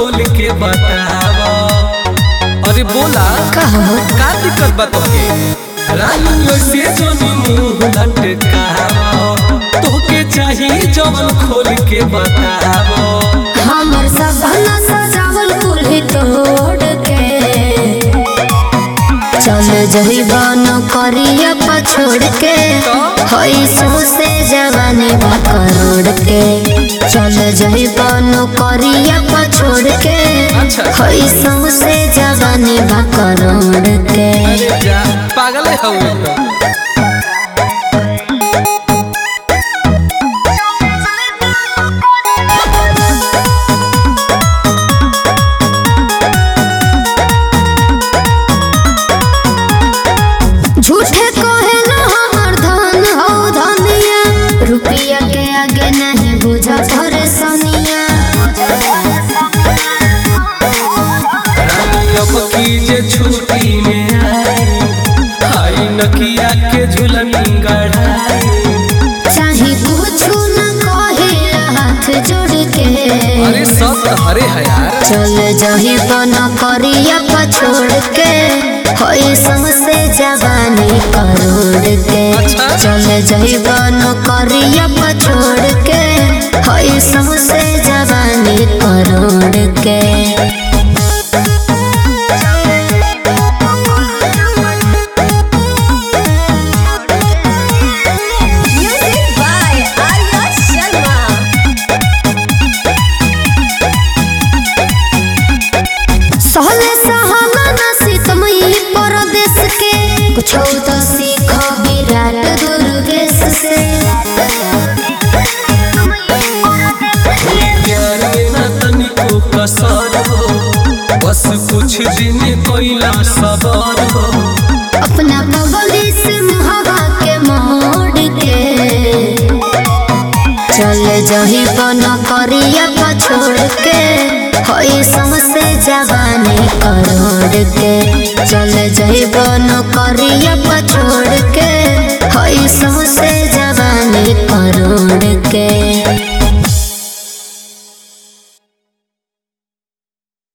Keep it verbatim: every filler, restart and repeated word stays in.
खोल के बतावा। अरे बोला कहो का दिक्कत बा तोके? रानी से जोनी मुंह लटकावा, तोके चाहिए जवन खोल के बतावा। हमर सपना सजावल कुल्ही तोड़ के चल जइबा न करिया पछोड़ के हई से जवानी बा करोड़ के चल जइबा न करिया पछोड़ के हई से जवानी बा करोड़ के। अरे जा पागल है हऊ झूठे कहे न हमर धन हो धनिया, रुपया के आगे नहीं बुझा परेशानिया। अब की जे छुट्टी में आई, आई नकिया के झुलनी गढ़ाई। चाहे कुछ न कहे हाथ जोड़ के अरे सब हरे है यार। चल जही बन करिया पछोड़ के हई से जवानी करोड़ के। अच्छा। चल जही बन करिया पछोड़ के हई से जवानी करोड़ के। सहले सहाला नसीत मई परदेश के कुछ तो सीख विराट दुर्गेश से। प्यार में ना तनिको कसर हो, बस कुछ दिन कोइला सबर हो। अपना बगली से मुहावा के मोड़ के चल जही बन करिया पछोड़ के हई से जवानी करोड़ के। चल जही बन करिया पछोड़ के हई से जवानी करोड़ के।